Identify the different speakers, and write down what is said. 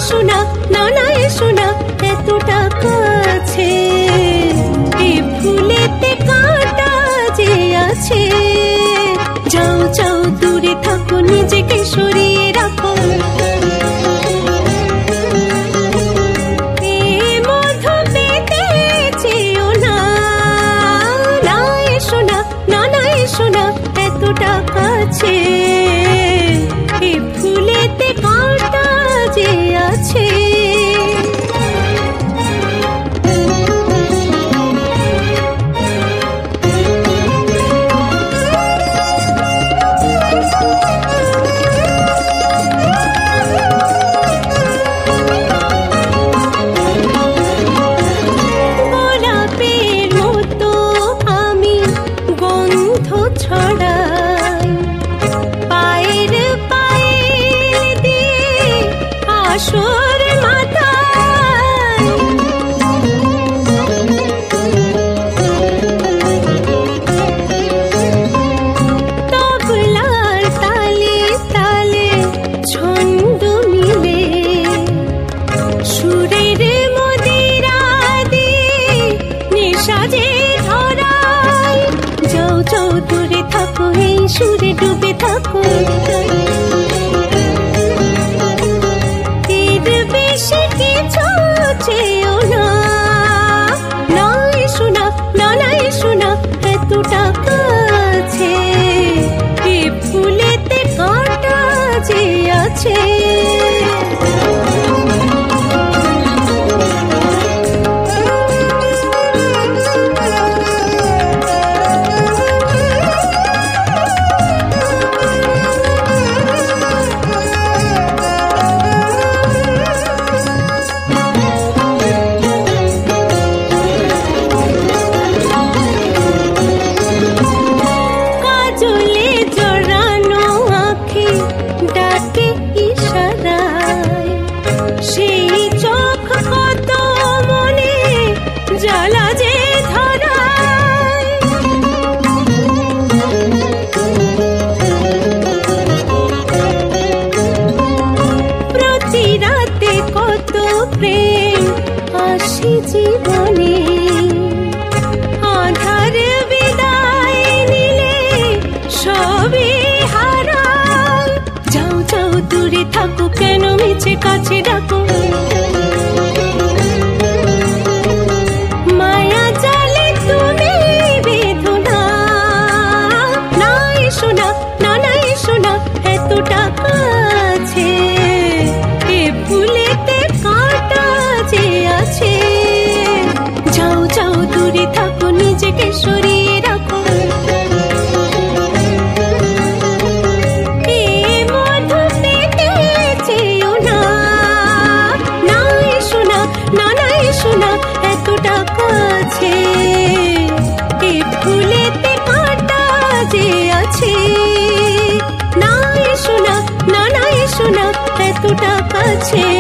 Speaker 1: এসো না, না না এসো না, এতটা কাছে। এ ফুলেতে কাঁটা যে আছে, যাও যাও দূরে থাকো, নিজেকে সরিয়ে রাখো। এতটা কাছে, এ ফুলেতে কাঁটা যে আছে। গোলাপের মতো আমি গন্ধ ছড়াই, পায়ের পায়ের দিয়ে আসর মাথায়। তবলার তালে তালে ছন্দ মিলে, সুরের মদিরা দিয়ে নেশা যে ধরায়। যাও যাও দূরে থাকো, এই সুরে ডুবে থাকো। এর বেশি কিছু চেয়েও না, না এসো না, না না এসো না, এতটা কাছে। এ ফুলেতে কাঁটা যে আছে। কাজলে জড়ানো আঁখি ডাকে ইশারায়, সেই চোখ কত মনে জ্বালা যে ধরায়। প্রতি রাতে কত প্রেম আসে জীবনে, আধার বিদায় নিলে সবই হারায়। যাও যাও দূরে থাকো, কেন মিছে কাছে ডাকো। মায়া জালে তুমি বেঁধো না, না এসো না, না না এসো না, এতটা কাছে। এ ফুলেতে কাঁটা যে আছে, যাও যাও দূরে থাকো, নিজেকে সরিয়ে রাখো। এ মধু পেতে চেয়েও না, না এসো না, না না এসো না, এতটা কাছে। এ ফুলেতে কাঁটা যে আছে, না এসো না, না না এসো না, এতটা কাছে।